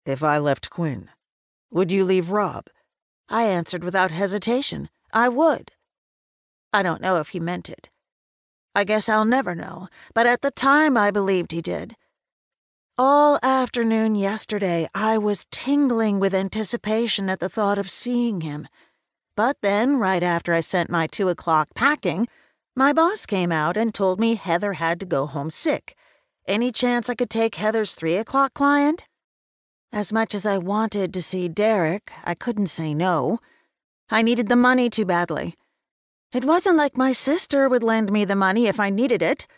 If I left Quinn, would you leave Rob? I answered without hesitation. I would. I don't know if he meant it. I guess I'll never know, but at the time I believed he did. All afternoon yesterday, I was tingling with anticipation at the thought of seeing him. But then, right after I sent my 2 o'clock packing, my boss came out and told me Heather had to go home sick. Any chance I could take Heather's 3 o'clock client? As much as I wanted to see Derek, I couldn't say no. I needed the money too badly. It wasn't like my sister would lend me the money if I needed it.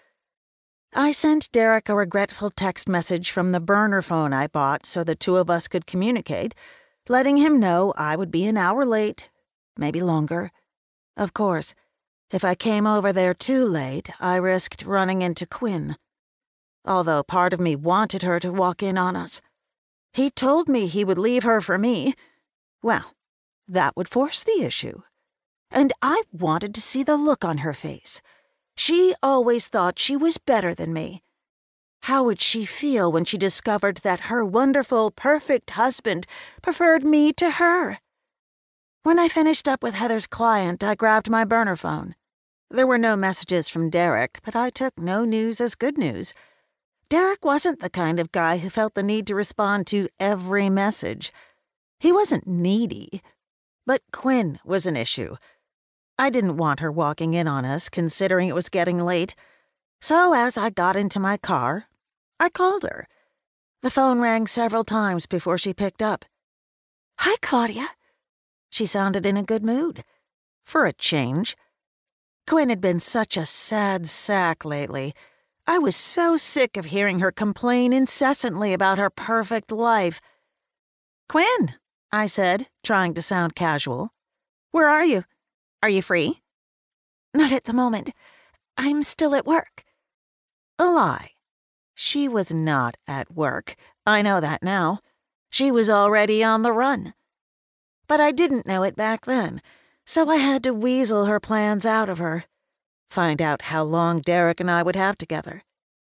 I sent Derek a regretful text message from the burner phone I bought so the two of us could communicate, letting him know I would be an hour late, maybe longer. Of course, if I came over there too late, I risked running into Quinn. Although part of me wanted her to walk in on us. He told me he would leave her for me. Well, that would force the issue. And I wanted to see the look on her face. She always thought she was better than me. How would she feel when she discovered that her wonderful, perfect husband preferred me to her? When I finished up with Heather's client, I grabbed my burner phone. There were no messages from Derek, but I took no news as good news. Derek wasn't the kind of guy who felt the need to respond to every message. He wasn't needy. But Quinn was an issue. I didn't want her walking in on us, considering it was getting late. So as I got into my car, I called her. The phone rang several times before she picked up. "Hi, Claudia." She sounded in a good mood. For a change. Quinn had been such a sad sack lately. I was so sick of hearing her complain incessantly about her perfect life. "Quinn," I said, trying to sound casual. "Where are you? Are you free?" "Not at the moment. I'm still at work." A lie. She was not at work. I know that now. She was already on the run. But I didn't know it back then, so I had to weasel her plans out of her. Find out how long Derek and I would have together.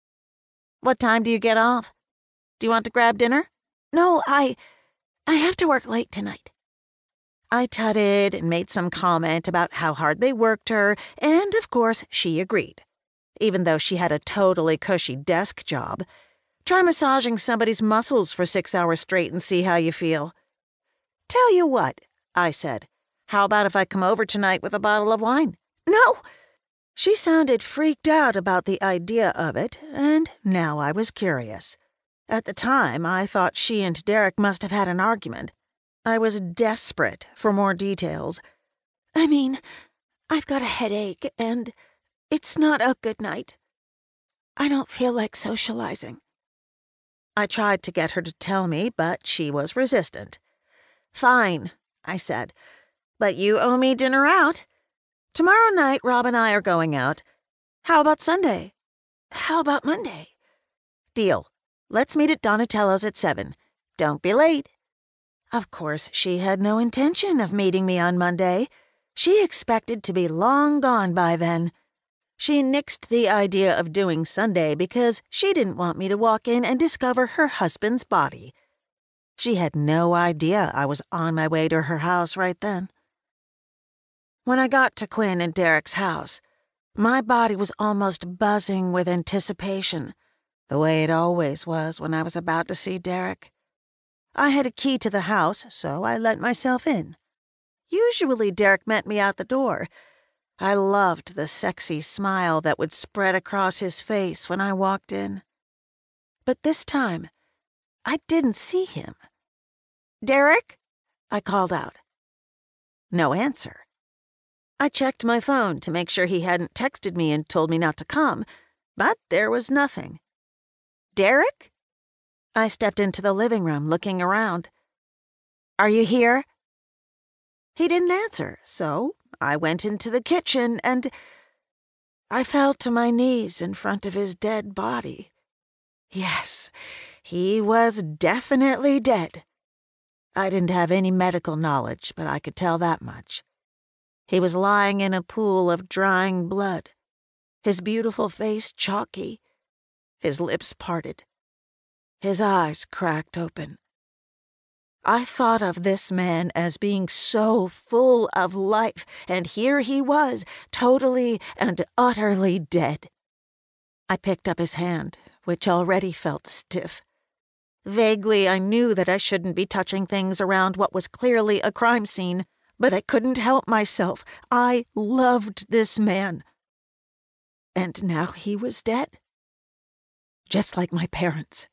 "What time do you get off? Do you want to grab dinner?" "No, I have to work late tonight." I tutted and made some comment about how hard they worked her, and of course she agreed. Even though she had a totally cushy desk job. Try massaging somebody's muscles for 6 hours straight and see how you feel. "Tell you what," I said. "How about if I come over tonight with a bottle of wine?" "No!" She sounded freaked out about the idea of it, and now I was curious. At the time, I thought she and Derek must have had an argument. I was desperate for more details. "I mean, I've got a headache, and it's not a good night. I don't feel like socializing." I tried to get her to tell me, but she was resistant. "Fine," I said, "but you owe me dinner out. Tomorrow night, Rob and I are going out. How about Sunday?" "How about Monday?" "Deal. Let's meet at Donatello's at 7. Don't be late." Of course, she had no intention of meeting me on Monday. She expected to be long gone by then. She nixed the idea of doing Sunday because she didn't want me to walk in and discover her husband's body. She had no idea I was on my way to her house right then. When I got to Quinn and Derek's house, my body was almost buzzing with anticipation, the way it always was when I was about to see Derek. I had a key to the house, so I let myself in. Usually Derek met me out the door. I loved the sexy smile that would spread across his face when I walked in. But this time, I didn't see him. "Derek?" I called out. No answer. I checked my phone to make sure he hadn't texted me and told me not to come, but there was nothing. "Derek?" I stepped into the living room, looking around. "Are you here?" He didn't answer, so I went into the kitchen and I fell to my knees in front of his dead body. Yes, he was definitely dead. I didn't have any medical knowledge, but I could tell that much. He was lying in a pool of drying blood, his beautiful face chalky, his lips parted, his eyes cracked open. I thought of this man as being so full of life, and here he was, totally and utterly dead. I picked up his hand, which already felt stiff. Vaguely, I knew that I shouldn't be touching things around what was clearly a crime scene, but I couldn't help myself. I loved this man. And now he was dead. Just like my parents.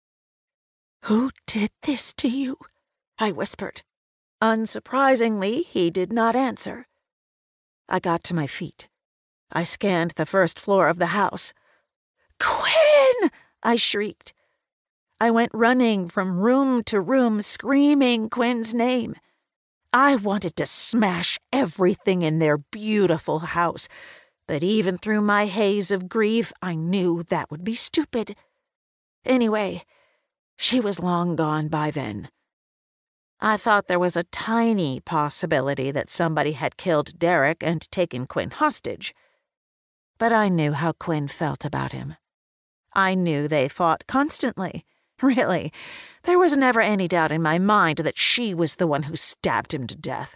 "Who did this to you?" I whispered. Unsurprisingly, he did not answer. I got to my feet. I scanned the first floor of the house. "Quinn!" I shrieked. I went running from room to room, screaming Quinn's name. I wanted to smash everything in their beautiful house, but even through my haze of grief, I knew that would be stupid. Anyway, she was long gone by then. I thought there was a tiny possibility that somebody had killed Derek and taken Quinn hostage. But I knew how Quinn felt about him. I knew they fought constantly. Really, there was never any doubt in my mind that she was the one who stabbed him to death.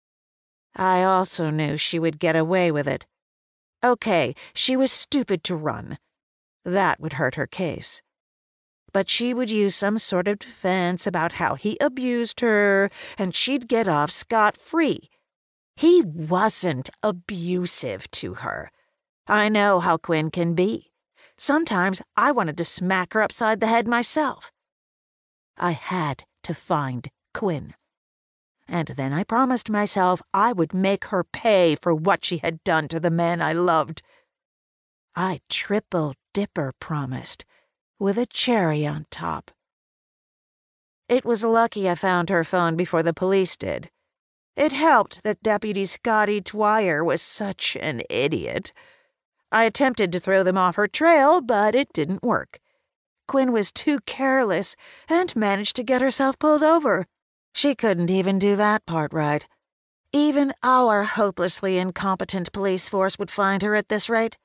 I also knew she would get away with it. Okay, she was stupid to run. That would hurt her case. But she would use some sort of defense about how he abused her, and she'd get off scot-free. He wasn't abusive to her. I know how Quinn can be. Sometimes I wanted to smack her upside the head myself. I had to find Quinn. And then I promised myself I would make her pay for what she had done to the man I loved. I triple-dipper promised, with a cherry on top. It was lucky I found her phone before the police did. It helped that Deputy Scotty Dwyer was such an idiot. I attempted to throw them off her trail, but it didn't work. Quinn was too careless and managed to get herself pulled over. She couldn't even do that part right. Even our hopelessly incompetent police force would find her at this rate.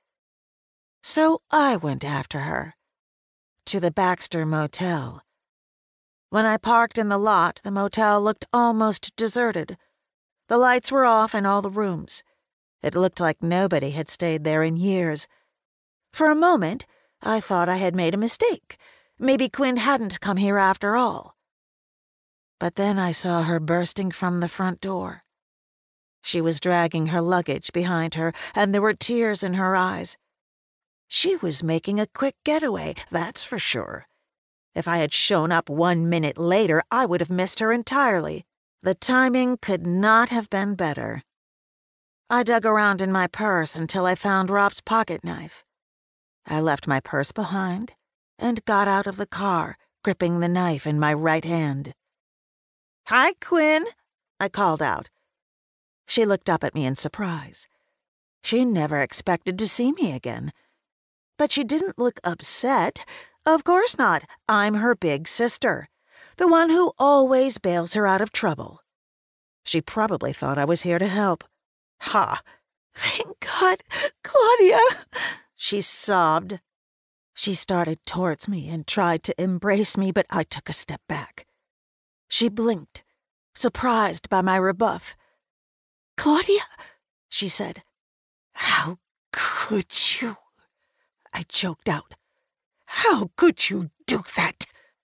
So I went after her. To the Baxter Motel. When I parked in the lot, the motel looked almost deserted. The lights were off in all the rooms. It looked like nobody had stayed there in years. For a moment, I thought I had made a mistake. Maybe Quinn hadn't come here after all. But then I saw her bursting from the front door. She was dragging her luggage behind her, and there were tears in her eyes. She was making a quick getaway, that's for sure. If I had shown up 1 minute later, I would have missed her entirely. The timing could not have been better. I dug around in my purse until I found Rob's pocket knife. I left my purse behind and got out of the car, gripping the knife in my right hand. "Hi, Quinn," I called out. She looked up at me in surprise. She never expected to see me again. But she didn't look upset. Of course not. I'm her big sister, the one who always bails her out of trouble. She probably thought I was here to help. "Ha! Thank God, Claudia!" she sobbed. She started towards me and tried to embrace me, but I took a step back. She blinked, surprised by my rebuff. "Claudia," she said. "How could you?" I choked out. "How could you do that?"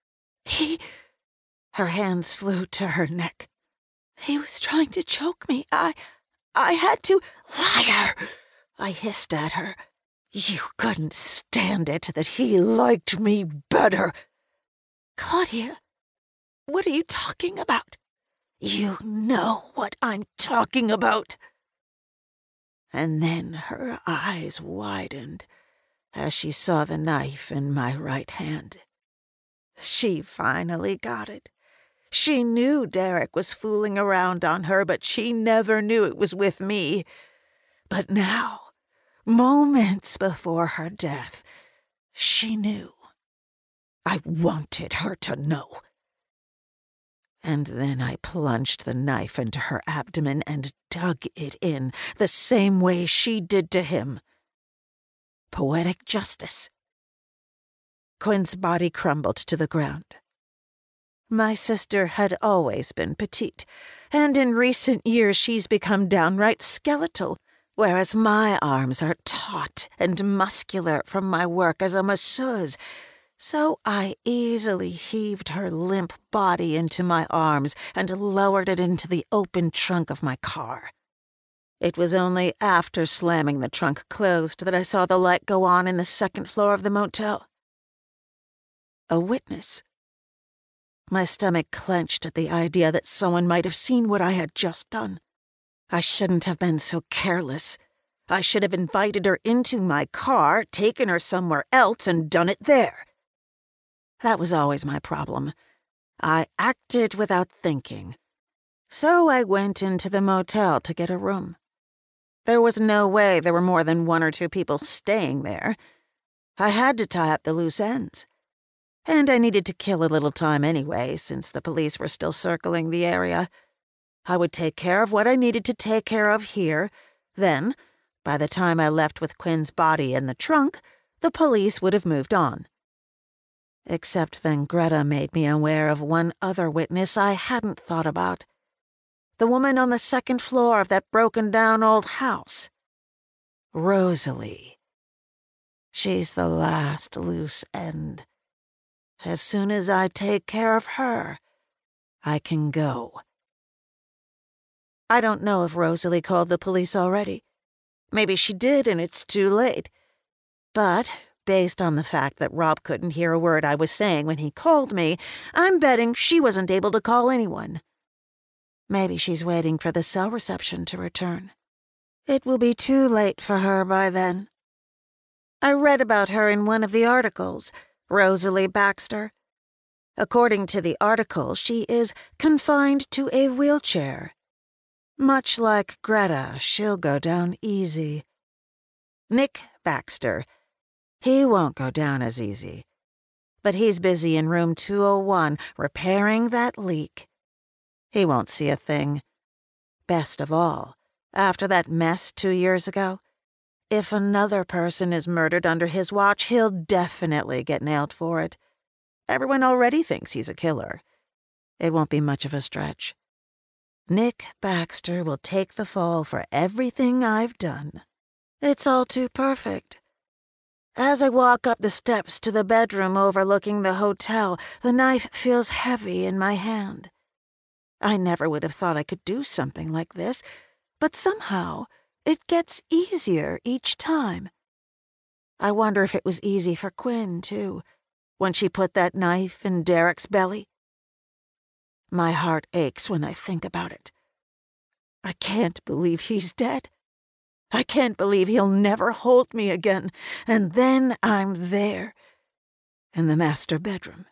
Her hands flew to her neck. "He was trying to choke me. I had to—" "Liar!" I hissed at her. "You couldn't stand it that he liked me better." "Claudia, what are you talking about?" "You know what I'm talking about." And then her eyes widened as she saw the knife in my right hand. She finally got it. She knew Derek was fooling around on her, but she never knew it was with me. But now, moments before her death, she knew. I wanted her to know. And then I plunged the knife into her abdomen and dug it in the same way she did to him. Poetic justice. Quinn's body crumbled to the ground. My sister had always been petite, and in recent years she's become downright skeletal, whereas my arms are taut and muscular from my work as a masseuse. So I easily heaved her limp body into my arms and lowered it into the open trunk of my car. It was only after slamming the trunk closed that I saw the light go on in the second floor of the motel. A witness. My stomach clenched at the idea that someone might have seen what I had just done. I shouldn't have been so careless. I should have invited her into my car, taken her somewhere else, and done it there. That was always my problem. I acted without thinking. So I went into the motel to get a room. There was no way there were more than 1 or 2 people staying there. I had to tie up the loose ends. And I needed to kill a little time anyway, since the police were still circling the area. I would take care of what I needed to take care of here. Then, by the time I left with Quinn's body in the trunk, the police would have moved on. Except then Greta made me aware of one other witness I hadn't thought about. The woman on the second floor of that broken-down old house. Rosalie. She's the last loose end. As soon as I take care of her, I can go. I don't know if Rosalie called the police already. Maybe she did and it's too late. But, based on the fact that Rob couldn't hear a word I was saying when he called me, I'm betting she wasn't able to call anyone. Maybe she's waiting for the cell reception to return. It will be too late for her by then. I read about her in one of the articles, Rosalie Baxter. According to the article, she is confined to a wheelchair. Much like Greta, she'll go down easy. Nick Baxter. He won't go down as easy. But he's busy in room 201 repairing that leak. He won't see a thing. Best of all, after that mess 2 years ago, if another person is murdered under his watch, he'll definitely get nailed for it. Everyone already thinks he's a killer. It won't be much of a stretch. Nick Baxter will take the fall for everything I've done. It's all too perfect. As I walk up the steps to the bedroom overlooking the hotel, the knife feels heavy in my hand. I never would have thought I could do something like this, but somehow it gets easier each time. I wonder if it was easy for Quinn, too, when she put that knife in Derek's belly. My heart aches when I think about it. I can't believe he's dead. I can't believe he'll never hold me again, and then I'm there, in the master bedroom.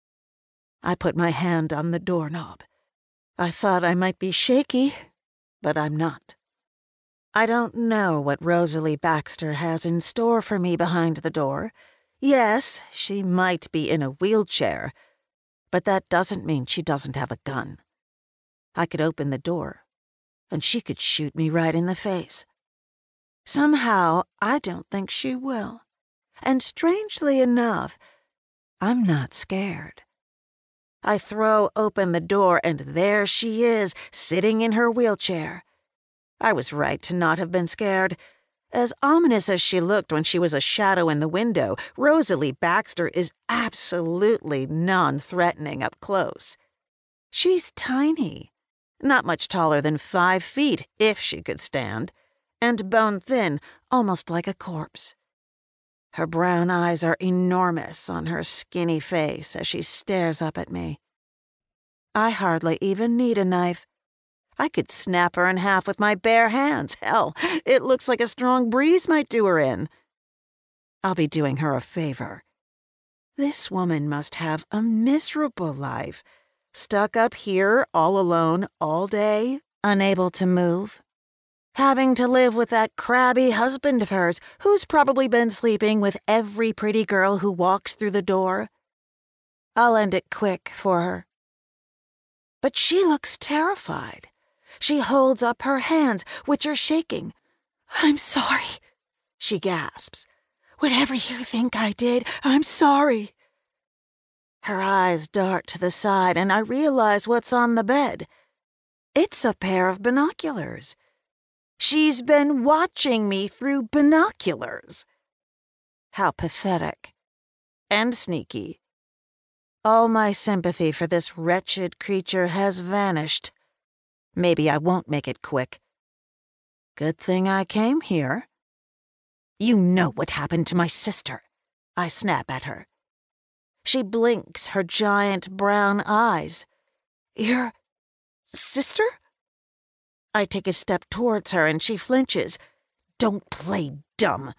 I put my hand on the doorknob. I thought I might be shaky, but I'm not. I don't know what Rosalie Baxter has in store for me behind the door. Yes, she might be in a wheelchair, but that doesn't mean she doesn't have a gun. I could open the door, and she could shoot me right in the face. Somehow, I don't think she will. And strangely enough, I'm not scared. I throw open the door, and there she is, sitting in her wheelchair. I was right to not have been scared. As ominous as she looked when she was a shadow in the window, Rosalie Baxter is absolutely non-threatening up close. She's tiny, not much taller than 5 feet, if she could stand, and bone-thin, almost like a corpse. Her brown eyes are enormous on her skinny face as she stares up at me. I hardly even need a knife. I could snap her in half with my bare hands. Hell, it looks like a strong breeze might do her in. I'll be doing her a favor. This woman must have a miserable life. Stuck up here, all alone, all day, unable to move. Having to live with that crabby husband of hers, who's probably been sleeping with every pretty girl who walks through the door. I'll end it quick for her. But she looks terrified. She holds up her hands, which are shaking. "I'm sorry," she gasps. "Whatever you think I did, I'm sorry." Her eyes dart to the side, and I realize what's on the bed. It's a pair of binoculars. She's been watching me through binoculars. How pathetic. And sneaky. All my sympathy for this wretched creature has vanished. Maybe I won't make it quick. Good thing I came here. You know what happened to my sister, I snap at her. She blinks her giant brown eyes. Your sister? I take a step towards her and she flinches. Don't play dumb.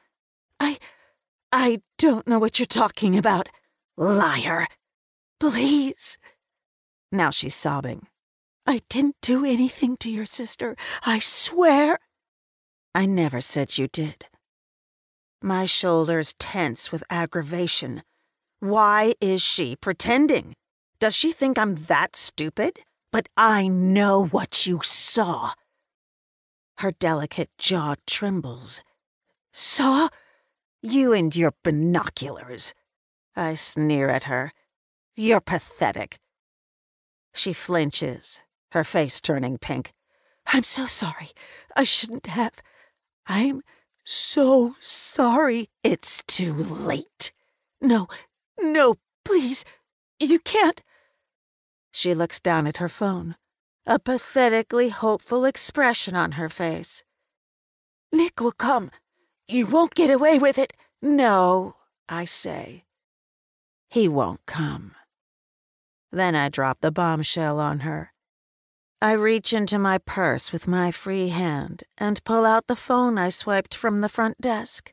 I don't know what you're talking about. Liar. Please. Now she's sobbing. I didn't do anything to your sister. I swear. I never said you did. My shoulders tense with aggravation. Why is she pretending? Does she think I'm that stupid? But I know what you saw. Her delicate jaw trembles. Saw? You and your binoculars. I sneer at her. You're pathetic. She flinches, her face turning pink. I'm so sorry. I shouldn't have. I'm so sorry. It's too late. No, please. You can't. She looks down at her phone, a pathetically hopeful expression on her face. Nick will come. You won't get away with it. No, I say. He won't come. Then I drop the bombshell on her. I reach into my purse with my free hand and pull out the phone I swiped from the front desk.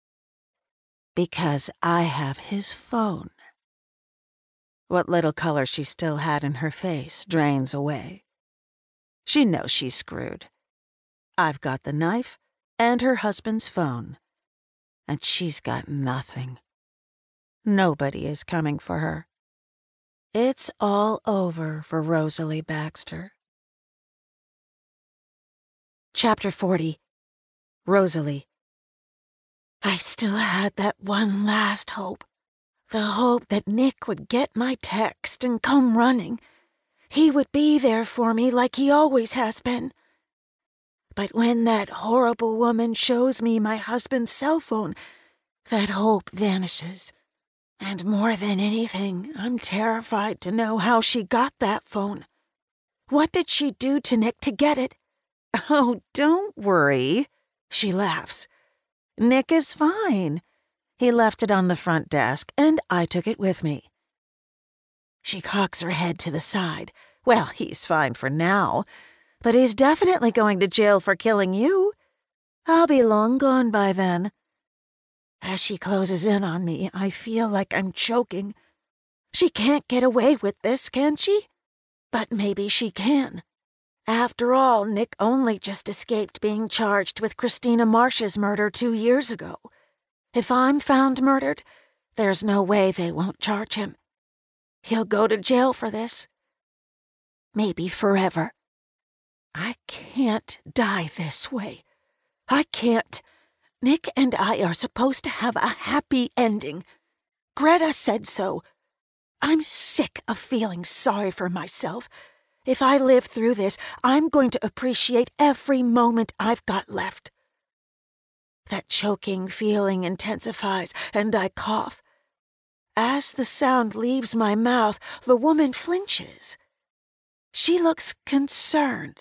Because I have his phone. What little color she still had in her face drains away. She knows she's screwed. I've got the knife and her husband's phone, and she's got nothing. Nobody is coming for her. It's all over for Rosalie Baxter. Chapter 40. Rosalie. I still had that one last hope. The hope that Nick would get my text and come running. He would be there for me like he always has been. But when that horrible woman shows me my husband's cell phone, that hope vanishes. And more than anything, I'm terrified to know how she got that phone. What did she do to Nick to get it? Oh, don't worry, she laughs. Nick is fine. He left it on the front desk, and I took it with me. She cocks her head to the side. Well, he's fine for now, but he's definitely going to jail for killing you. I'll be long gone by then. As she closes in on me, I feel like I'm choking. She can't get away with this, can she? But maybe she can. After all, Nick only just escaped being charged with Christina Marsh's murder 2 years ago. If I'm found murdered, there's no way they won't charge him. He'll go to jail for this. Maybe forever. I can't die this way. I can't. Nick and I are supposed to have a happy ending. Greta said so. I'm sick of feeling sorry for myself. If I live through this, I'm going to appreciate every moment I've got left. That choking feeling intensifies, and I cough. As the sound leaves my mouth, the woman flinches. She looks concerned.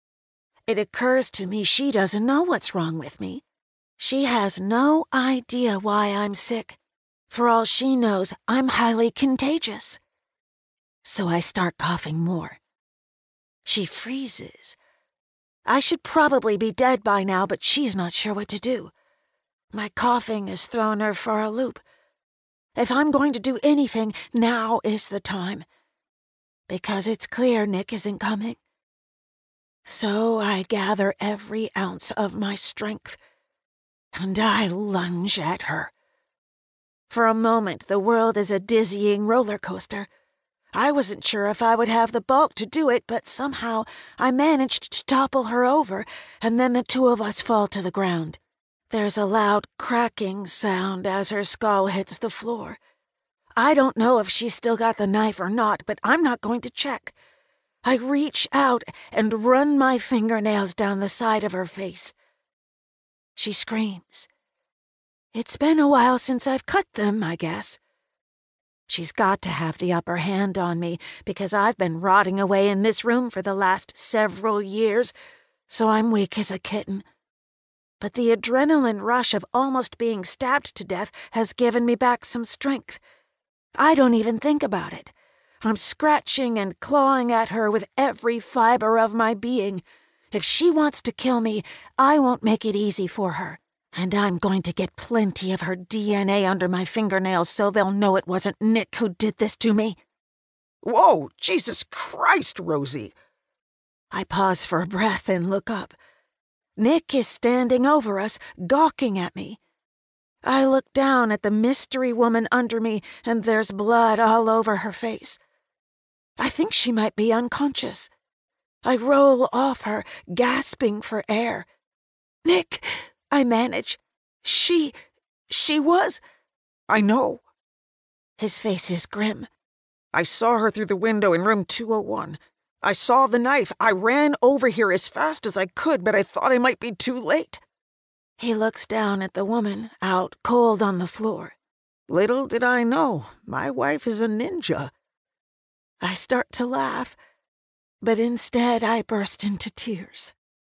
It occurs to me she doesn't know what's wrong with me. She has no idea why I'm sick. For all she knows, I'm highly contagious. So I start coughing more. She freezes. I should probably be dead by now, but she's not sure what to do. My coughing has thrown her for a loop. If I'm going to do anything, now is the time. Because it's clear Nick isn't coming. So I gather every ounce of my strength, and I lunge at her. For a moment, the world is a dizzying roller coaster. I wasn't sure if I would have the bulk to do it, but somehow I managed to topple her over, and then the two of us fall to the ground. There's a loud cracking sound as her skull hits the floor. I don't know if she's still got the knife or not, but I'm not going to check. I reach out and run my fingernails down the side of her face. She screams. It's been a while since I've cut them, I guess. She's got to have the upper hand on me because I've been rotting away in this room for the last several years, so I'm weak as a kitten. But the adrenaline rush of almost being stabbed to death has given me back some strength. I don't even think about it. I'm scratching and clawing at her with every fiber of my being. If she wants to kill me, I won't make it easy for her. And I'm going to get plenty of her DNA under my fingernails so they'll know it wasn't Nick who did this to me. Whoa, Jesus Christ, Rosie! I pause for a breath and look up. Nick is standing over us, gawking at me. I look down at the mystery woman under me, and there's blood all over her face. I think she might be unconscious. I roll off her, gasping for air. Nick, I manage. She was... I know. His face is grim. I saw her through the window in room 201. I saw the knife. I ran over here as fast as I could, but I thought I might be too late. He looks down at the woman, out cold on the floor. Little did I know, my wife is a ninja. I start to laugh, but instead I burst into tears.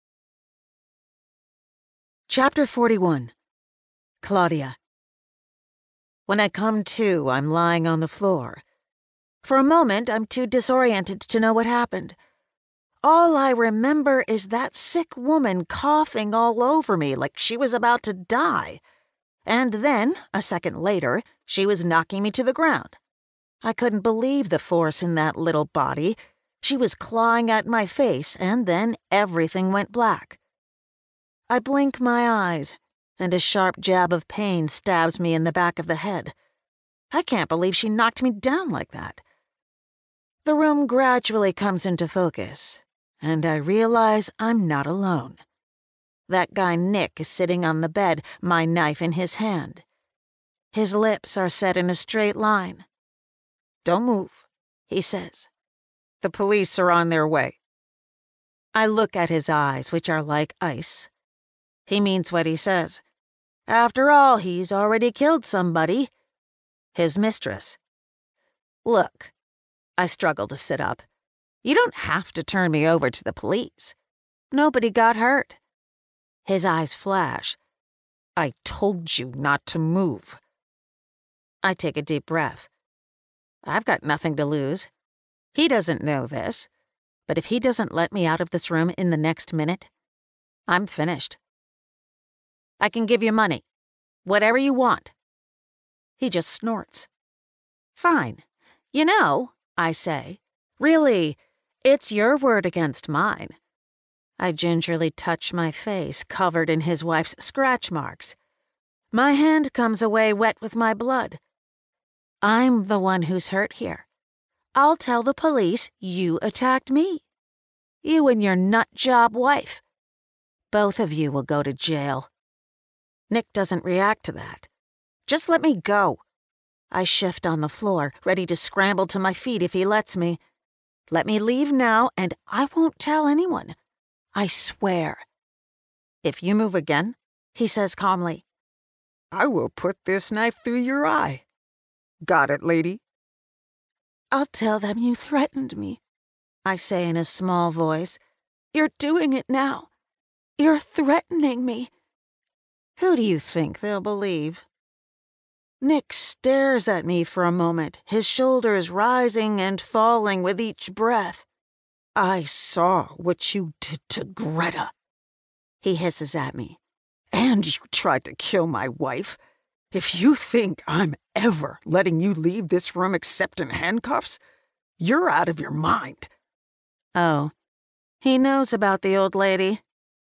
Chapter 41. Claudia. When I come to, I'm lying on the floor. For a moment, I'm too disoriented to know what happened. All I remember is that sick woman coughing all over me like she was about to die. And then, a second later, she was knocking me to the ground. I couldn't believe the force in that little body. She was clawing at my face, and then everything went black. I blink my eyes, and a sharp jab of pain stabs me in the back of the head. I can't believe she knocked me down like that. The room gradually comes into focus, and I realize I'm not alone. That guy Nick is sitting on the bed, my knife in his hand. His lips are set in a straight line. "Don't move," he says. "The police are on their way." I look at his eyes, which are like ice. He means what he says. After all, he's already killed somebody. His mistress. Look, I struggle to sit up. You don't have to turn me over to the police. Nobody got hurt. His eyes flash. I told you not to move. I take a deep breath. I've got nothing to lose. He doesn't know this, but if he doesn't let me out of this room in the next minute, I'm finished. I can give you money. Whatever you want. He just snorts. Fine. You know, I say, really, it's your word against mine. I gingerly touch my face, covered in his wife's scratch marks. My hand comes away wet with my blood. I'm the one who's hurt here. I'll tell the police you attacked me. You and your nut-job wife. Both of you will go to jail. Nick doesn't react to that. Just let me go. I shift on the floor, ready to scramble to my feet if he lets me. Let me leave now, and I won't tell anyone. I swear. If you move again, he says calmly, I will put this knife through your eye. Got it, lady? I'll tell them you threatened me, I say in a small voice. You're doing it now. You're threatening me. Who do you think they'll believe? Nick stares at me for a moment, his shoulders rising and falling with each breath. I saw what you did to Greta, he hisses at me. And you tried to kill my wife. If you think I'm ever letting you leave this room except in handcuffs, you're out of your mind. Oh, he knows about the old lady.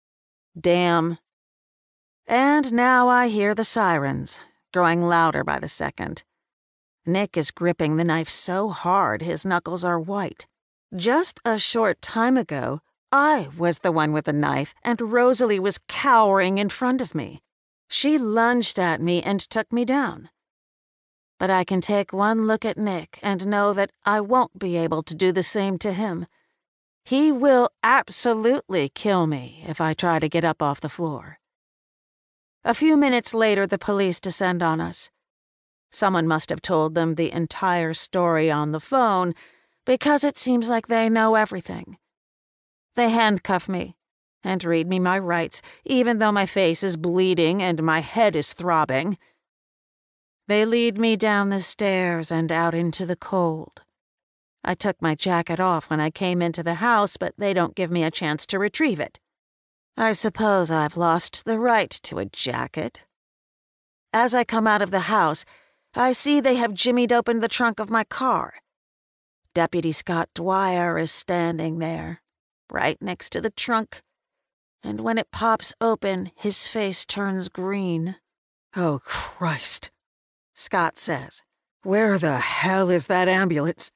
Damn. And now I hear the sirens, growing louder by the second. Nick is gripping the knife so hard his knuckles are white. Just a short time ago, I was the one with the knife, and Rosalie was cowering in front of me. She lunged at me and took me down. But I can take one look at Nick and know that I won't be able to do the same to him. He will absolutely kill me if I try to get up off the floor. A few minutes later, the police descend on us. Someone must have told them the entire story on the phone, because it seems like they know everything. They handcuff me and read me my rights, even though my face is bleeding and my head is throbbing. They lead me down the stairs and out into the cold. I took my jacket off when I came into the house, but they don't give me a chance to retrieve it. I suppose I've lost the right to a jacket. As I come out of the house, I see they have jimmied open the trunk of my car. Deputy Scott Dwyer is standing there, right next to the trunk, and when it pops open, his face turns green. "Oh, Christ," Scott says. "Where the hell is that ambulance?"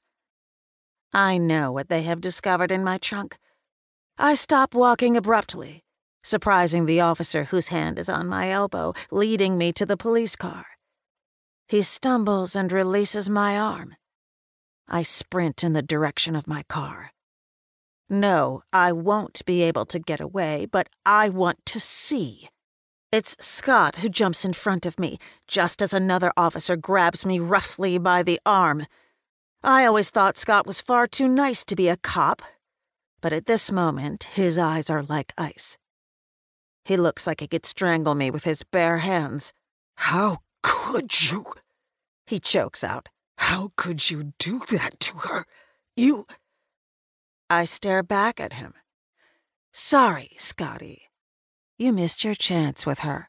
I know what they have discovered in my trunk. I stop walking abruptly, surprising the officer whose hand is on my elbow, leading me to the police car. He stumbles and releases my arm. I sprint in the direction of my car. No, I won't be able to get away, but I want to see. It's Scott who jumps in front of me, just as another officer grabs me roughly by the arm. I always thought Scott was far too nice to be a cop, but at this moment, his eyes are like ice. He looks like he could strangle me with his bare hands. "How could you?" he chokes out. "How could you do that to her? You—" I stare back at him. "Sorry, Scotty. You missed your chance with her."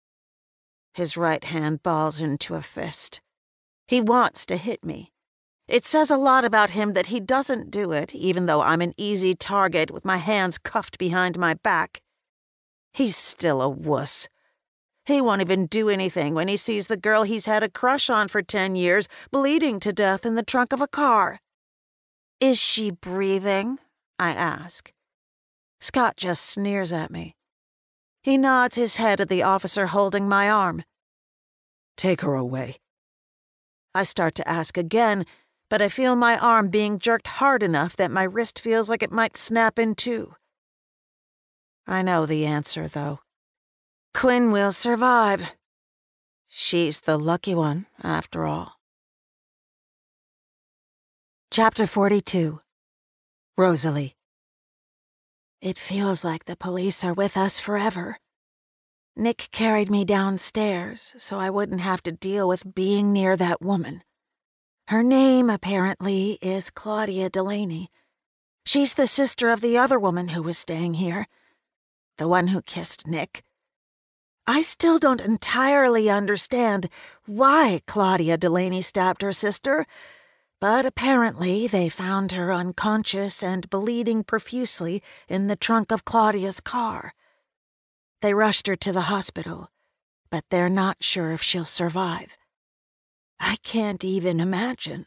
His right hand balls into a fist. He wants to hit me. It says a lot about him that he doesn't do it, even though I'm an easy target with my hands cuffed behind my back. He's still a wuss. He won't even do anything when he sees the girl he's had a crush on for 10 years bleeding to death in the trunk of a car. "Is she breathing?" I ask. Scott just sneers at me. He nods his head at the officer holding my arm. "Take her away." I start to ask again, but I feel my arm being jerked hard enough that my wrist feels like it might snap in two. I know the answer, though. Quinn will survive. She's the lucky one, after all. Chapter 42. Rosalie. It feels like the police are with us forever. Nick carried me downstairs so I wouldn't have to deal with being near that woman. Her name, apparently, is Claudia Delaney. She's the sister of the other woman who was staying here. The one who kissed Nick. I still don't entirely understand why Claudia Delaney stabbed her sister, but apparently they found her unconscious and bleeding profusely in the trunk of Claudia's car. They rushed her to the hospital, but they're not sure if she'll survive. I can't even imagine.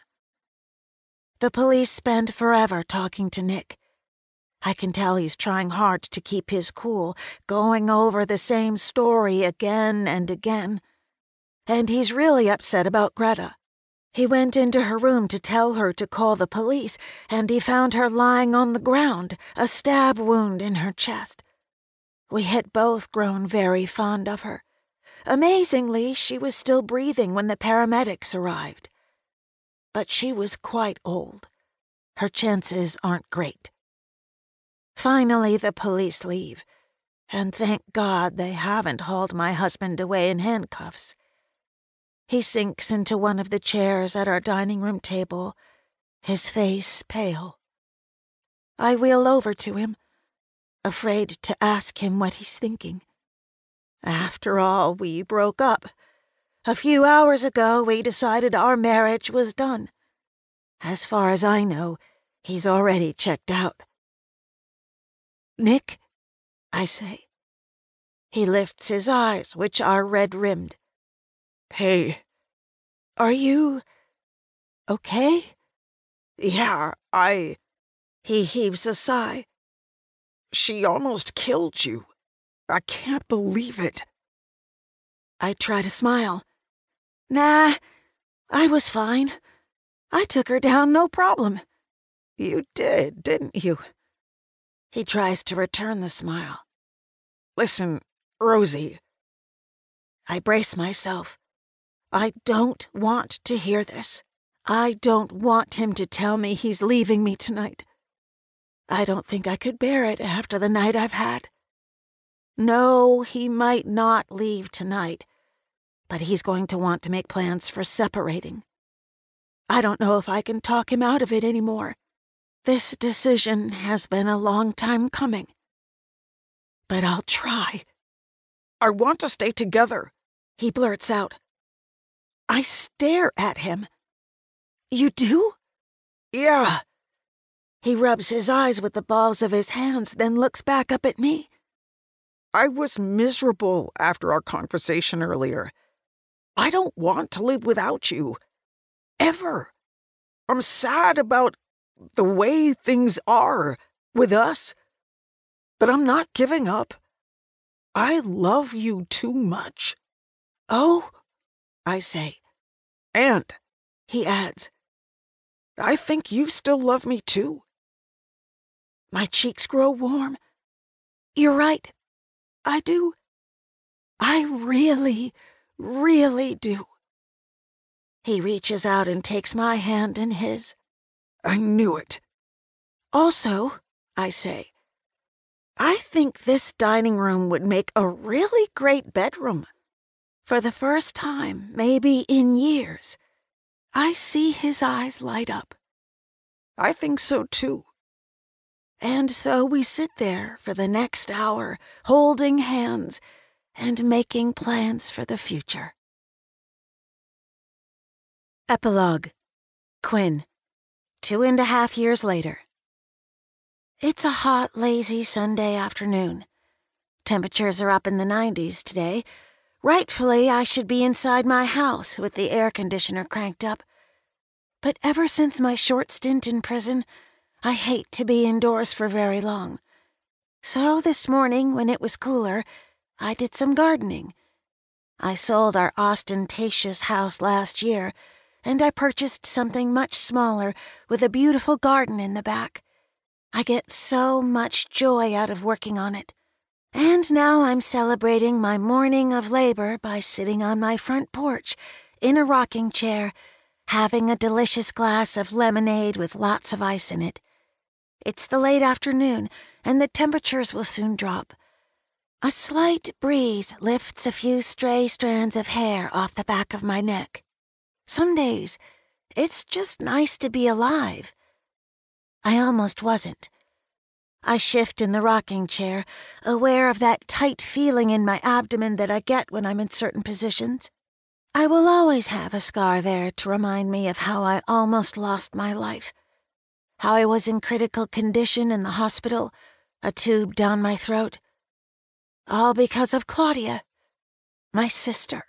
The police spend forever talking to Nick. I can tell he's trying hard to keep his cool, going over the same story again and again. And he's really upset about Greta. He went into her room to tell her to call the police, and he found her lying on the ground, a stab wound in her chest. We had both grown very fond of her. Amazingly, she was still breathing when the paramedics arrived. But she was quite old. Her chances aren't great. Finally, the police leave, and thank God they haven't hauled my husband away in handcuffs. He sinks into one of the chairs at our dining room table, his face pale. I wheel over to him, afraid to ask him what he's thinking. After all, we broke up. A few hours ago, we decided our marriage was done. As far as I know, he's already checked out. "Nick?" I say. He lifts his eyes, which are red-rimmed. "Hey." "Are you okay?" "Yeah, He heaves a sigh. She almost killed you. I can't believe it." I try to smile. "Nah, I was fine. I took her down, no problem. You did, didn't you? He tries to return the smile. Listen, Rosie. I brace myself. I don't want to hear this. I don't want him to tell me he's leaving me tonight. I don't think I could bear it after the night I've had. No, he might not leave tonight, but he's going to want to make plans for separating. I don't know if I can talk him out of it anymore. This decision has been a long time coming. But I'll try. I want to stay together, he blurts out. I stare at him. You do? Yeah. He rubs his eyes with the balls of his hands, then looks back up at me. I was miserable after our conversation earlier. I don't want to live without you. Ever. I'm sad about the way things are with us. But I'm not giving up. I love you too much. Oh, I say. And, he adds, I think you still love me too. My cheeks grow warm. You're right. I do. I really, really do. He reaches out and takes my hand in his. I knew it. Also, I say, I think this dining room would make a really great bedroom. For the first time, maybe in years, I see his eyes light up. I think so too. And so we sit there for the next hour, holding hands and making plans for the future. Epilogue. Quinn. 2.5 years later. It's a hot, lazy Sunday afternoon. Temperatures are up in the 90s today. Rightfully, I should be inside my house with the air conditioner cranked up. But ever since my short stint in prison, I hate to be indoors for very long. So this morning, when it was cooler, I did some gardening. I sold our ostentatious house last year, and I purchased something much smaller with a beautiful garden in the back. I get so much joy out of working on it. And now I'm celebrating my morning of labor by sitting on my front porch in a rocking chair, having a delicious glass of lemonade with lots of ice in it. It's the late afternoon, and the temperatures will soon drop. A slight breeze lifts a few stray strands of hair off the back of my neck. Some days, it's just nice to be alive. I almost wasn't. I shift in the rocking chair, aware of that tight feeling in my abdomen that I get when I'm in certain positions. I will always have a scar there to remind me of how I almost lost my life. How I was in critical condition in the hospital, a tube down my throat. All because of Claudia, my sister.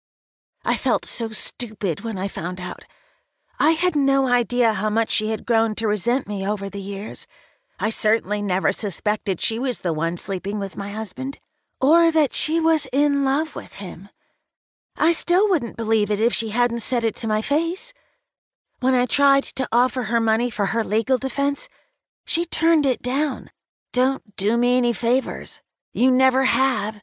I felt so stupid when I found out. I had no idea how much she had grown to resent me over the years. I certainly never suspected she was the one sleeping with my husband, or that she was in love with him. I still wouldn't believe it if she hadn't said it to my face. When I tried to offer her money for her legal defense, she turned it down. Don't do me any favors. You never have.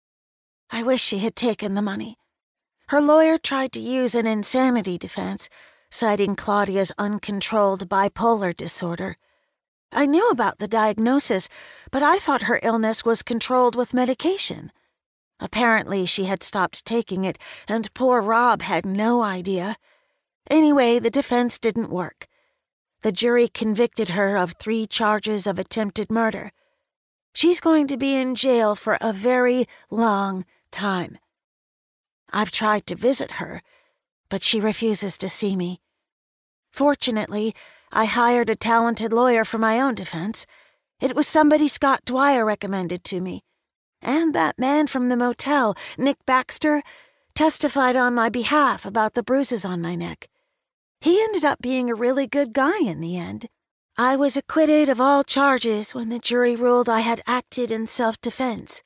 I wish she had taken the money. Her lawyer tried to use an insanity defense, citing Claudia's uncontrolled bipolar disorder. I knew about the diagnosis, but I thought her illness was controlled with medication. Apparently, she had stopped taking it, and poor Rob had no idea. Anyway, the defense didn't work. The jury convicted her of 3 charges of attempted murder. She's going to be in jail for a very long time. I've tried to visit her, but she refuses to see me. Fortunately, I hired a talented lawyer for my own defense. It was somebody Scott Dwyer recommended to me. And that man from the motel, Nick Baxter, testified on my behalf about the bruises on my neck. He ended up being a really good guy in the end. I was acquitted of all charges when the jury ruled I had acted in self-defense.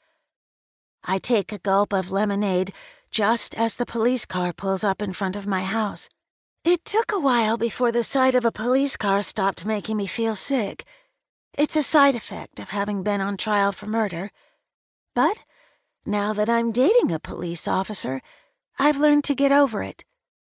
I take a gulp of lemonade just as the police car pulls up in front of my house. It took a while before the sight of a police car stopped making me feel sick. It's a side effect of having been on trial for murder. But now that I'm dating a police officer, I've learned to get over it.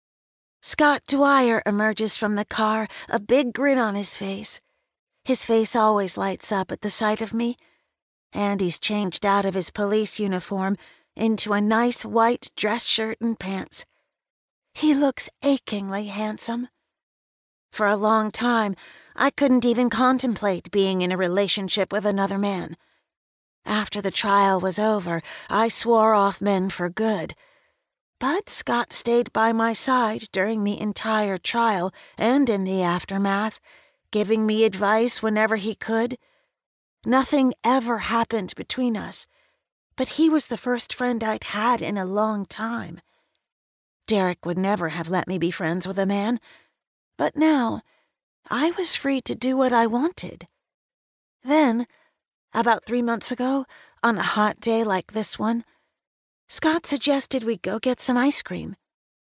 Scott Dwyer emerges from the car, a big grin on his face. His face always lights up at the sight of me, and he's changed out of his police uniform into a nice white dress shirt and pants. He looks achingly handsome. For a long time, I couldn't even contemplate being in a relationship with another man. After the trial was over, I swore off men for good. But Scott stayed by my side during the entire trial and in the aftermath, giving me advice whenever he could. Nothing ever happened between us, but he was the first friend I'd had in a long time. Derek would never have let me be friends with a man, but now I was free to do what I wanted. Then, about 3 months ago, on a hot day like this one, Scott suggested we go get some ice cream.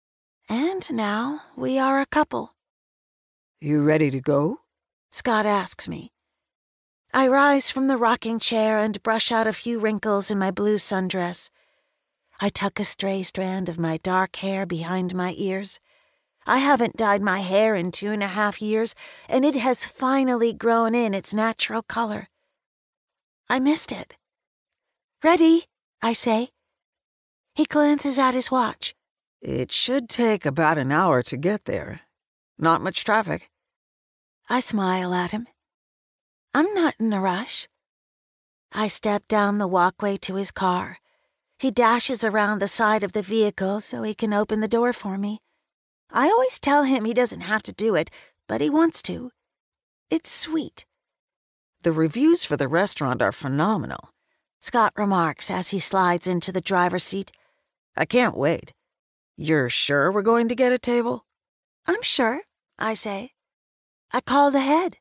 And now we are a couple. You ready to go? Scott asks me. I rise from the rocking chair and brush out a few wrinkles in my blue sundress. I tuck a stray strand of my dark hair behind my ears. I haven't dyed my hair in 2.5 years, and it has finally grown in its natural color. I missed it. Ready, I say. He glances at his watch. It should take about an hour to get there. Not much traffic. I smile at him. I'm not in a rush. I step down the walkway to his car. He dashes around the side of the vehicle so he can open the door for me. I always tell him he doesn't have to do it, but he wants to. It's sweet. The reviews for the restaurant are phenomenal, Scott remarks as he slides into the driver's seat. I can't wait. You're sure we're going to get a table? I'm sure, I say. I called ahead.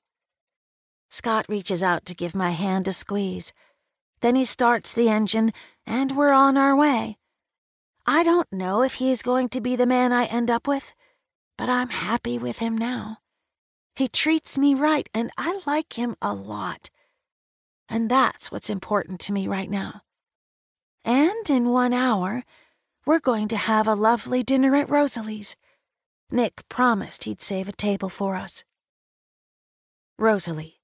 Scott reaches out to give my hand a squeeze. Then he starts the engine, and we're on our way. I don't know if he's going to be the man I end up with, but I'm happy with him now. He treats me right, and I like him a lot. And that's what's important to me right now. And in 1 hour, we're going to have a lovely dinner at Rosalie's. Nick promised he'd save a table for us. Rosalie's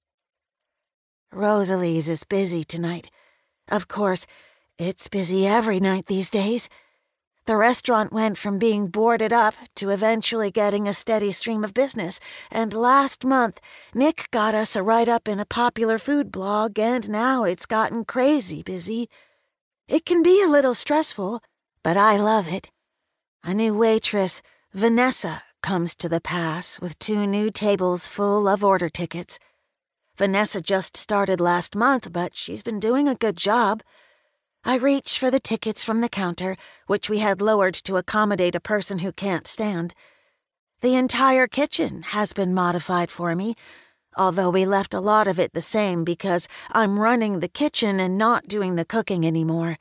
is busy tonight. Of course, it's busy every night these days. The restaurant went from being boarded up to eventually getting a steady stream of business, and last month, Nick got us a write-up in a popular food blog, and now it's gotten crazy busy. It can be a little stressful, but I love it. A new waitress, Vanessa, comes to the pass with 2 new tables full of order tickets. Vanessa just started last month, but she's been doing a good job. I reach for the tickets from the counter, which we had lowered to accommodate a person who can't stand. The entire kitchen has been modified for me, although we left a lot of it the same because I'm running the kitchen and not doing the cooking anymore.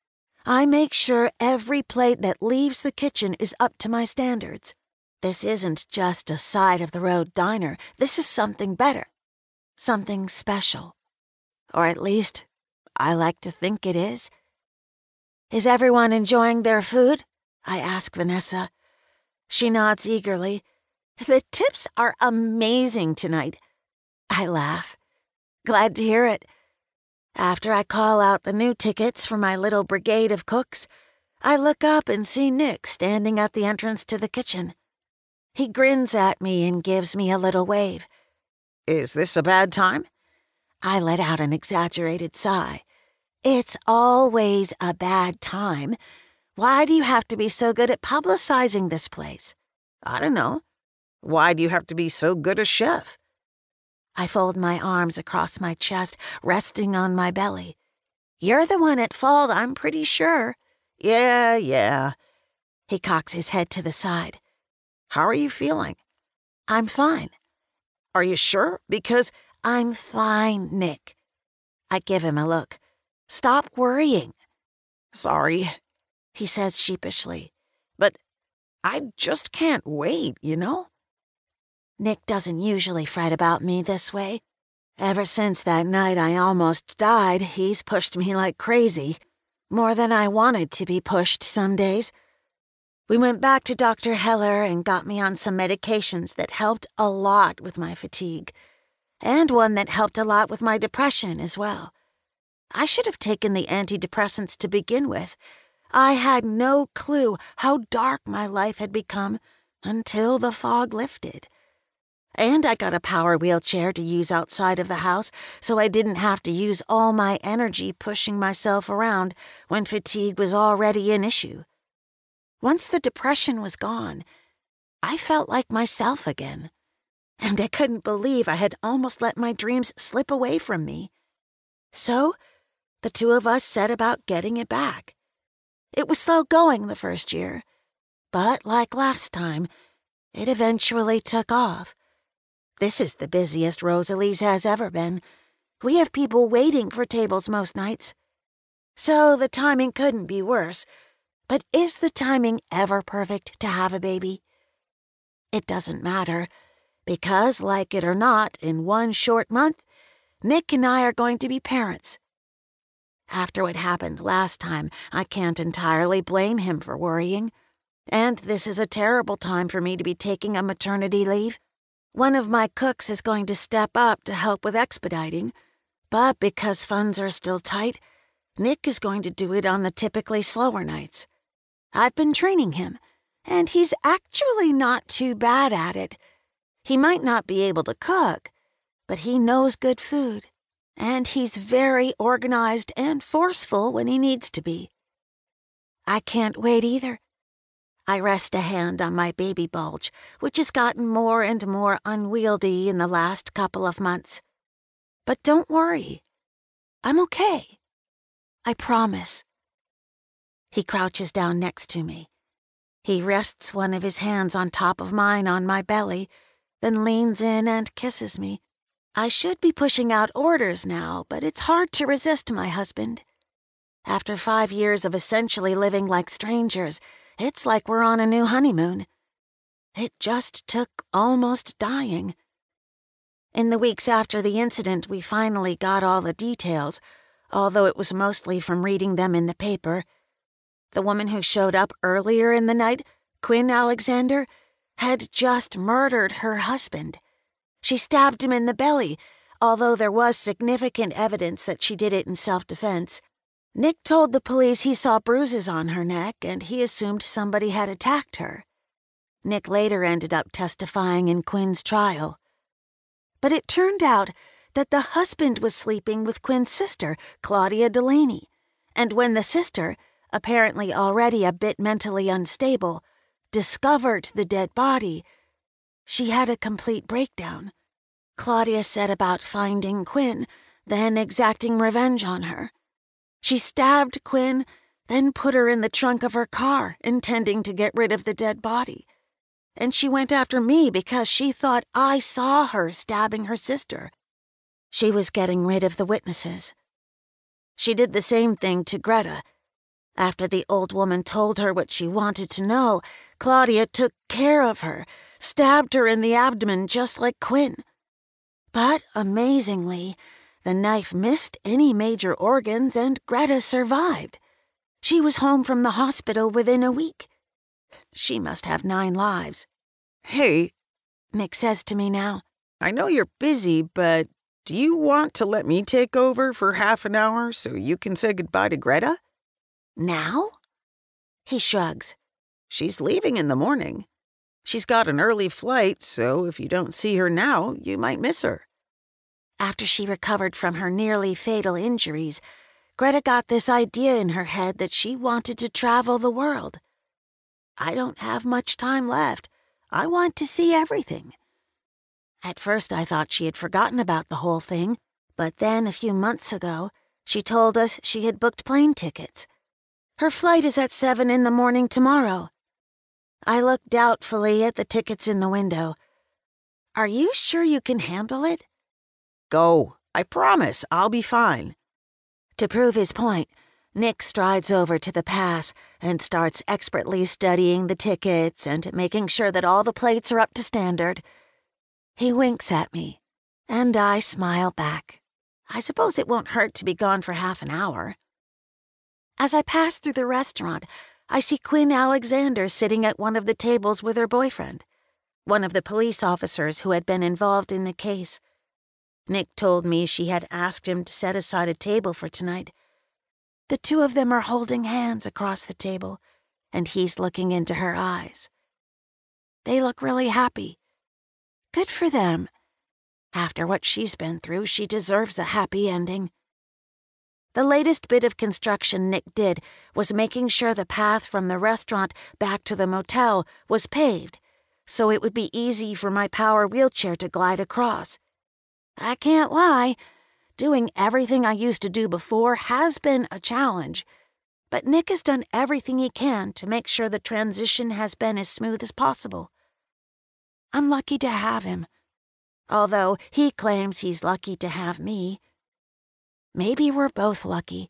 I make sure every plate that leaves the kitchen is up to my standards. This isn't just a side-of-the-road diner. This is something better. Something special. Or at least, I like to think it is. Is everyone enjoying their food? I ask Vanessa. She nods eagerly. The tips are amazing tonight. I laugh. Glad to hear it. After I call out the new tickets for my little brigade of cooks, I look up and see Nick standing at the entrance to the kitchen. He grins at me and gives me a little wave. Is this a bad time? I let out an exaggerated sigh. It's always a bad time. Why do you have to be so good at publicizing this place? I don't know. Why do you have to be so good a chef? I fold my arms across my chest, resting on my belly. You're the one at fault, I'm pretty sure. Yeah. He cocks his head to the side. How are you feeling? I'm fine. Are you sure? Because I'm fine, Nick. I give him a look. Stop worrying. Sorry, he says sheepishly. But I just can't wait, you know? Nick doesn't usually fret about me this way. Ever since that night I almost died, he's pushed me like crazy. More than I wanted to be pushed some days. We went back to Dr. Heller and got me on some medications that helped a lot with my fatigue. And one that helped a lot with my depression as well. I should have taken the antidepressants to begin with. I had no clue how dark my life had become until the fog lifted. And I got a power wheelchair to use outside of the house so I didn't have to use all my energy pushing myself around when fatigue was already an issue. Once the depression was gone, I felt like myself again. And I couldn't believe I had almost let my dreams slip away from me. So, the two of us set about getting it back. It was slow going the first year, but like last time, it eventually took off. This is the busiest Rosalie's has ever been. We have people waiting for tables most nights. So the timing couldn't be worse. But is the timing ever perfect to have a baby? It doesn't matter, because, like it or not, in one short month, Nick and I are going to be parents. After what happened last time, I can't entirely blame him for worrying. And this is a terrible time for me to be taking a maternity leave. One of my cooks is going to step up to help with expediting, but because funds are still tight, Nick is going to do it on the typically slower nights. I've been training him, and he's actually not too bad at it. He might not be able to cook, but he knows good food, and he's very organized and forceful when he needs to be. I can't wait either. I rest a hand on my baby bulge, which has gotten more and more unwieldy in the last couple of months. But don't worry. I'm okay. I promise. He crouches down next to me. He rests one of his hands on top of mine on my belly, then leans in and kisses me. I should be pushing out orders now, but it's hard to resist my husband. After 5 years of essentially living like strangers, it's like we're on a new honeymoon. It just took almost dying. In the weeks after the incident, we finally got all the details, although it was mostly from reading them in the paper. The woman who showed up earlier in the night, Quinn Alexander, had just murdered her husband. She stabbed him in the belly, although there was significant evidence that she did it in self-defense. Nick told the police he saw bruises on her neck and he assumed somebody had attacked her. Nick later ended up testifying in Quinn's trial. But it turned out that the husband was sleeping with Quinn's sister, Claudia Delaney, and when the sister, apparently already a bit mentally unstable, discovered the dead body, she had a complete breakdown. Claudia set about finding Quinn, then exacting revenge on her. She stabbed Quinn, then put her in the trunk of her car, intending to get rid of the dead body. And she went after me because she thought I saw her stabbing her sister. She was getting rid of the witnesses. She did the same thing to Greta. After the old woman told her what she wanted to know, Claudia took care of her, stabbed her in the abdomen just like Quinn. But, amazingly, the knife missed any major organs and Greta survived. She was home from the hospital within a week. She must have 9 lives. Hey, Nick says to me now. I know you're busy, but do you want to let me take over for half an hour so you can say goodbye to Greta? Now? He shrugs. She's leaving in the morning. She's got an early flight, so if you don't see her now, you might miss her. After she recovered from her nearly fatal injuries, Greta got this idea in her head that she wanted to travel the world. I don't have much time left. I want to see everything. At first I thought she had forgotten about the whole thing, but then a few months ago, she told us she had booked plane tickets. Her flight is at 7 in the morning tomorrow. I looked doubtfully at the tickets in the window. Are you sure you can handle it? Go. I promise I'll be fine. To prove his point, Nick strides over to the pass and starts expertly studying the tickets and making sure that all the plates are up to standard. He winks at me, and I smile back. I suppose it won't hurt to be gone for half an hour. As I pass through the restaurant, I see Quinn Alexander sitting at one of the tables with her boyfriend, one of the police officers who had been involved in the case. Nick told me she had asked him to set aside a table for tonight. The two of them are holding hands across the table, and he's looking into her eyes. They look really happy. Good for them. After what she's been through, she deserves a happy ending. The latest bit of construction Nick did was making sure the path from the restaurant back to the motel was paved, so it would be easy for my power wheelchair to glide across. I can't lie, doing everything I used to do before has been a challenge, but Nick has done everything he can to make sure the transition has been as smooth as possible. I'm lucky to have him, although he claims he's lucky to have me. Maybe we're both lucky.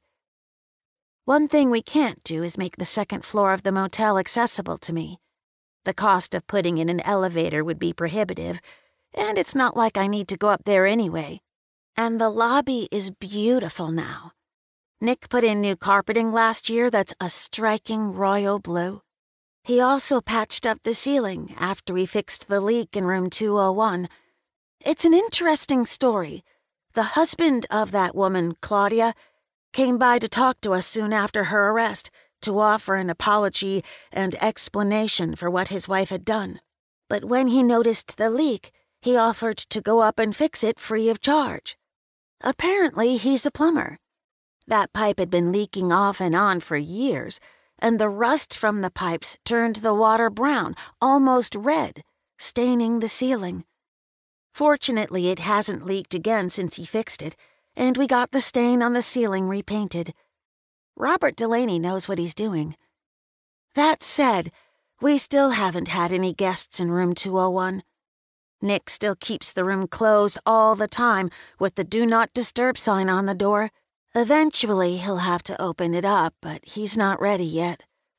One thing we can't do is make the second floor of the motel accessible to me. The cost of putting in an elevator would be prohibitive, and it's not like I need to go up there anyway. And the lobby is beautiful now. Nick put in new carpeting last year that's a striking royal blue. He also patched up the ceiling after we fixed the leak in room 201. It's an interesting story. The husband of that woman, Claudia, came by to talk to us soon after her arrest to offer an apology and explanation for what his wife had done. But when he noticed the leak, he offered to go up and fix it free of charge. Apparently, he's a plumber. That pipe had been leaking off and on for years, and the rust from the pipes turned the water brown, almost red, staining the ceiling. Fortunately, it hasn't leaked again since he fixed it, and we got the stain on the ceiling repainted. Robert Delaney knows what he's doing. That said, we still haven't had any guests in room 201. Nick still keeps the room closed all the time with the Do Not Disturb sign on the door. Eventually, he'll have to open it up, but he's not ready yet.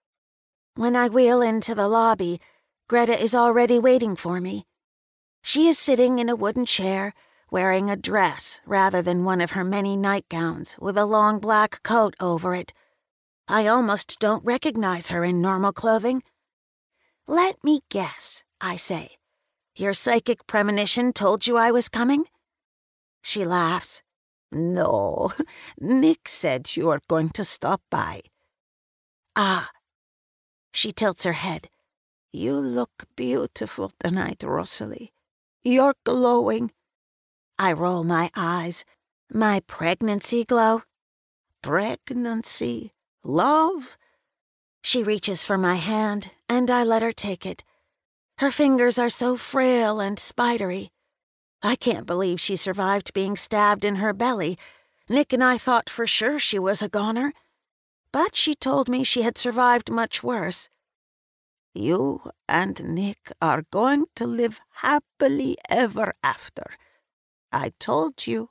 When I wheel into the lobby, Greta is already waiting for me. She is sitting in a wooden chair, wearing a dress rather than one of her many nightgowns with a long black coat over it. I almost don't recognize her in normal clothing. "Let me guess," I say. "Your psychic premonition told you I was coming?" She laughs. "No, Nick said you were going to stop by." "Ah." She tilts her head. "You look beautiful tonight, Rosalie. You're glowing." I roll my eyes. My pregnancy glow? Pregnancy? Love? She reaches for my hand, and I let her take it. Her fingers are so frail and spidery. I can't believe she survived being stabbed in her belly. Nick and I thought for sure she was a goner. But she told me she had survived much worse. "You and Nick are going to live happily ever after. I told you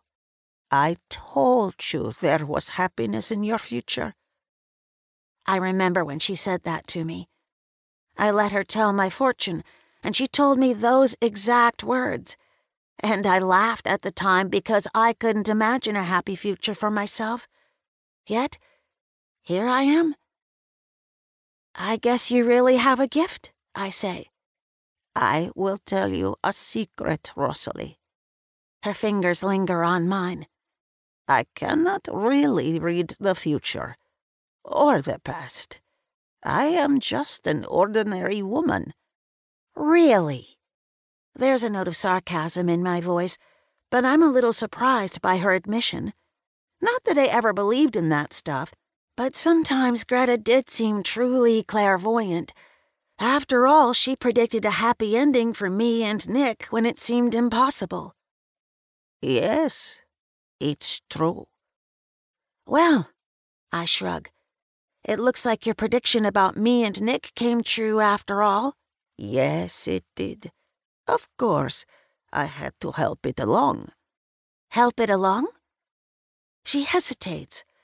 there was happiness in your future." I remember when she said that to me. I let her tell my fortune, and she told me those exact words. And I laughed at the time because I couldn't imagine a happy future for myself. Yet, here I am. "I guess you really have a gift," I say. "I will tell you a secret, Rosalie." Her fingers linger on mine. "I cannot really read the future, or the past. I am just an ordinary woman." "Really?" There's a note of sarcasm in my voice, but I'm a little surprised by her admission. Not that I ever believed in that stuff, but sometimes Greta did seem truly clairvoyant. After all, she predicted a happy ending for me and Nick when it seemed impossible. "Yes, it's true." "Well," I shrug, "it looks like your prediction about me and Nick came true after all." "Yes, it did. Of course, I had to help it along." "Help it along?" She hesitates,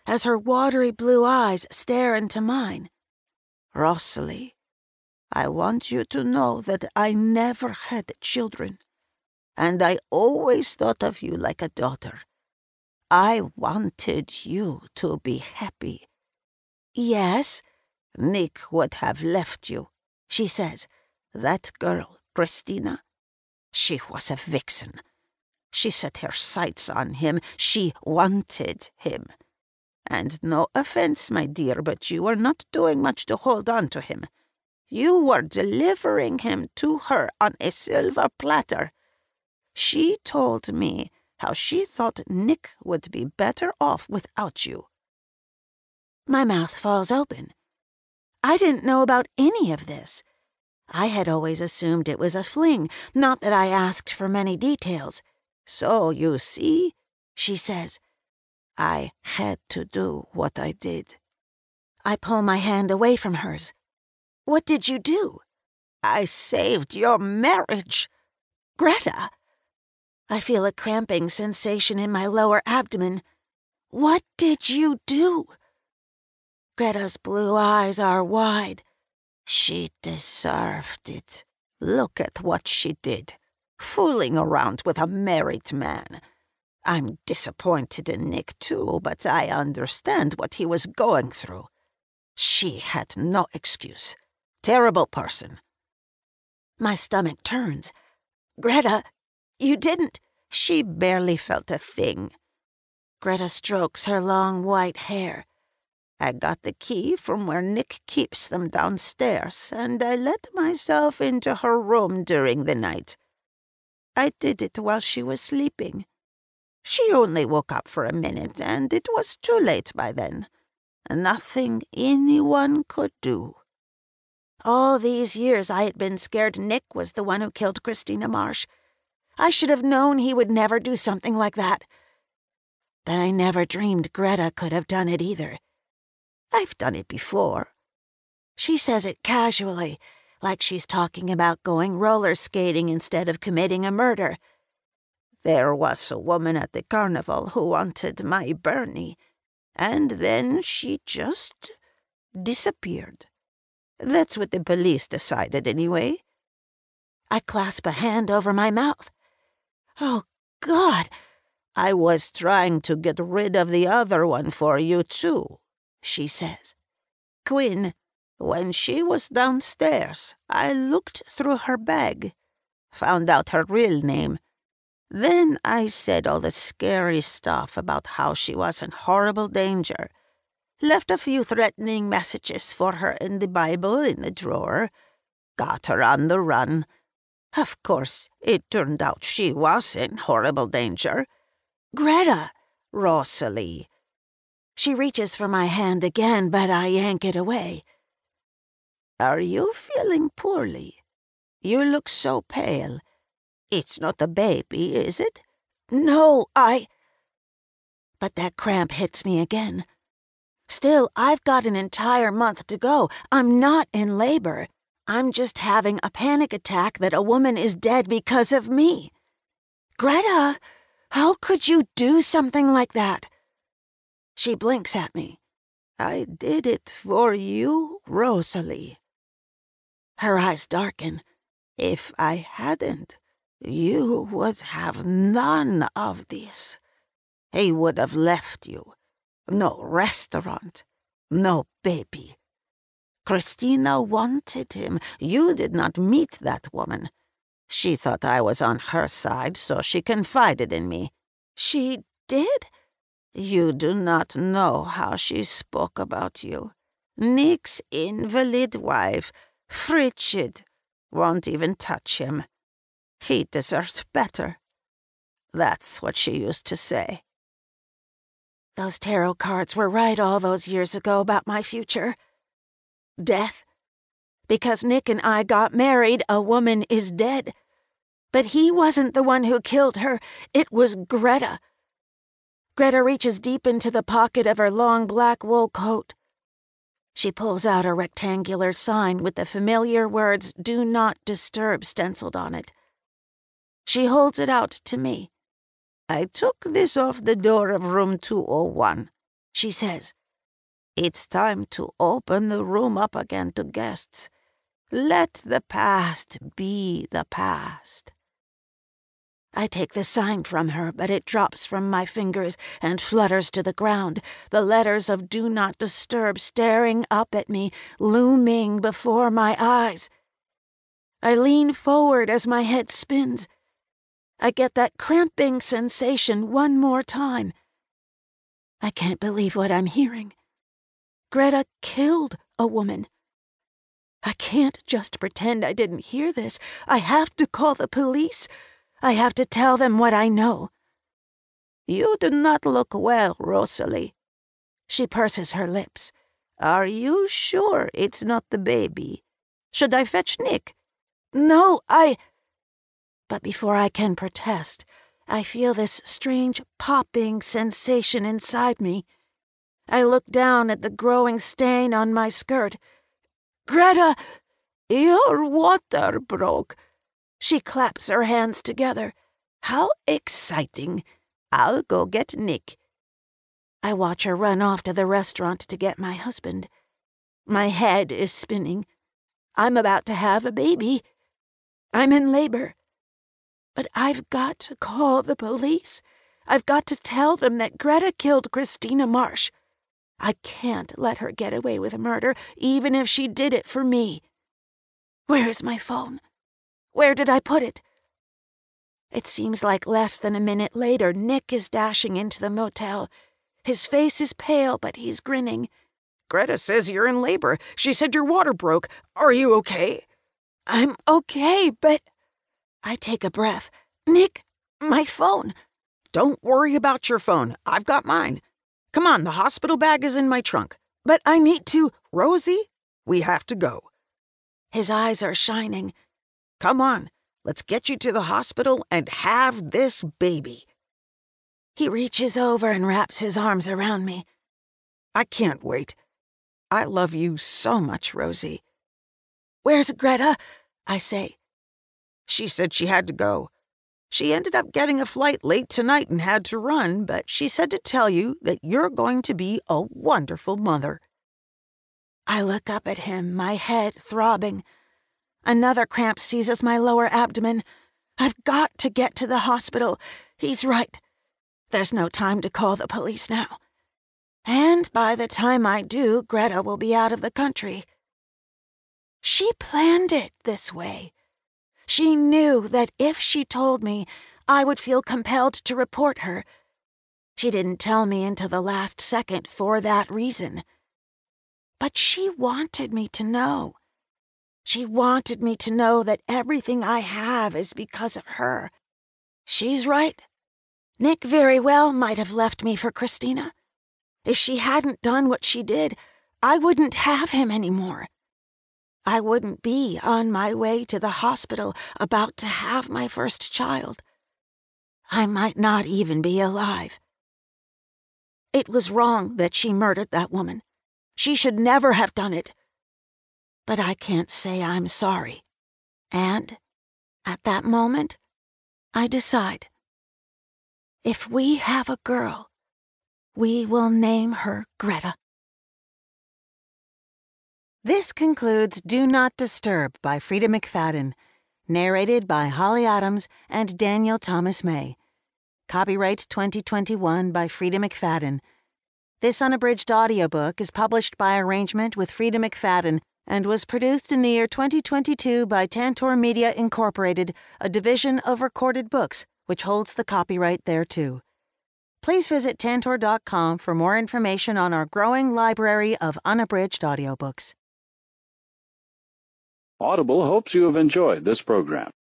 as her watery blue eyes stare into mine. Rosalie, I want you to know that I never had children, and I always thought of you like a daughter. I wanted you to be happy. Yes, Nick would have left you, she says. That girl, Christina, she was a vixen. She set her sights on him. She wanted him. And no offense, my dear, but you were not doing much to hold on to him. You were delivering him to her on a silver platter. She told me how she thought Nick would be better off without you. My mouth falls open. I didn't know about any of this. I had always assumed it was a fling, not that I asked for many details. So, you see, she says, I had to do what I did. I pull my hand away from hers. What did you do? I saved your marriage. Greta! I feel a cramping sensation in my lower abdomen. What did you do? Greta's blue eyes are wide. She deserved it. Look at what she did. Fooling around with a married man. I'm disappointed in Nick too, but I understand what he was going through. She had no excuse. Terrible person. My stomach turns. Greta, you didn't. She barely felt a thing. Greta strokes her long white hair. I got the key from where Nick keeps them downstairs, and I let myself into her room during the night. I did it while she was sleeping. She only woke up for a minute, and it was too late by then. Nothing anyone could do. All these years I had been scared Nick was the one who killed Christina Marsh. I should have known he would never do something like that. But I never dreamed Greta could have done it either. I've done it before. She says it casually, like she's talking about going roller skating instead of committing a murder. There was a woman at the carnival who wanted my Bernie, and then she just disappeared. That's what the police decided anyway. I clasp a hand over my mouth. Oh, God! I was trying to get rid of the other one for you, too, she says. Quinn, when she was downstairs, I looked through her bag, found out her real name. Then I said all the scary stuff about how she was in horrible danger. Left a few threatening messages for her in the Bible in the drawer. Got her on the run. Of course, it turned out she was in horrible danger. Greta! Rosalie. She reaches for my hand again, but I yank it away. Are you feeling poorly? You look so pale. It's not a baby, is it? No, But that cramp hits me again. Still, I've got an entire month to go. I'm not in labor. I'm just having a panic attack that a woman is dead because of me. Greta, how could you do something like that? She blinks at me. I did it for you, Rosalie. Her eyes darken. If I hadn't, you would have none of this. He would have left you. No restaurant. No baby. Christina wanted him. You did not meet that woman. She thought I was on her side, so she confided in me. She did? You do not know how she spoke about you. Nick's invalid wife, frigid, won't even touch him. He deserves better. That's what she used to say. Those tarot cards were right all those years ago about my future. Death. Because Nick and I got married, a woman is dead. But he wasn't the one who killed her. It was Greta. Greta reaches deep into the pocket of her long black wool coat. She pulls out a rectangular sign with the familiar words, "Do not disturb," stenciled on it. She holds it out to me. I took this off the door of room 201. She says, "It's time to open the room up again to guests. Let the past be the past." I take the sign from her, but it drops from my fingers and flutters to the ground, the letters of "Do Not Disturb" staring up at me, looming before my eyes. I lean forward as my head spins. I get that cramping sensation one more time. I can't believe what I'm hearing. Greta killed a woman. I can't just pretend I didn't hear this. I have to call the police. I have to tell them what I know. "You do not look well, Rosalie." She purses her lips. "Are you sure it's not the baby? Should I fetch Nick?" "No, But before I can protest, I feel this strange popping sensation inside me. I look down at the growing stain on my skirt. "Greta, your water broke." She claps her hands together. "How exciting. I'll go get Nick." I watch her run off to the restaurant to get my husband. My head is spinning. I'm about to have a baby. I'm in labor. But I've got to call the police. I've got to tell them that Greta killed Christina Marsh. I can't let her get away with murder, even if she did it for me. Where is my phone? Where did I put it? It seems like less than a minute later, Nick is dashing into the motel. His face is pale, but he's grinning. "Greta says you're in labor. She said your water broke. Are you okay?" "I'm okay, but..." I take a breath. "Nick, my phone." "Don't worry about your phone. I've got mine. Come on, the hospital bag is in my trunk." "But I need to..." "Rosie, we have to go." His eyes are shining. "Come on, let's get you to the hospital and have this baby." He reaches over and wraps his arms around me. "I can't wait. I love you so much, Rosie." "Where's Greta?" I say. "She said she had to go. She ended up getting a flight late tonight and had to run, but she said to tell you that you're going to be a wonderful mother." I look up at him, my head throbbing. Another cramp seizes my lower abdomen. I've got to get to the hospital. He's right. There's no time to call the police now. And by the time I do, Greta will be out of the country. She planned it this way. She knew that if she told me, I would feel compelled to report her. She didn't tell me until the last second for that reason. But she wanted me to know. She wanted me to know that everything I have is because of her. She's right. Nick very well might have left me for Christina. If she hadn't done what she did, I wouldn't have him anymore. I wouldn't be on my way to the hospital about to have my first child. I might not even be alive. It was wrong that she murdered that woman. She should never have done it. But I can't say I'm sorry. And at that moment, I decide. If we have a girl, we will name her Greta. This concludes Do Not Disturb by Frida McFadden, narrated by Holly Adams and Daniel Thomas May. Copyright 2021 by Frida McFadden. This unabridged audiobook is published by arrangement with Frida McFadden and was produced in the year 2022 by Tantor Media Incorporated, a division of Recorded Books, which holds the copyright thereto. Please visit Tantor.com for more information on our growing library of unabridged audiobooks. Audible hopes you have enjoyed this program.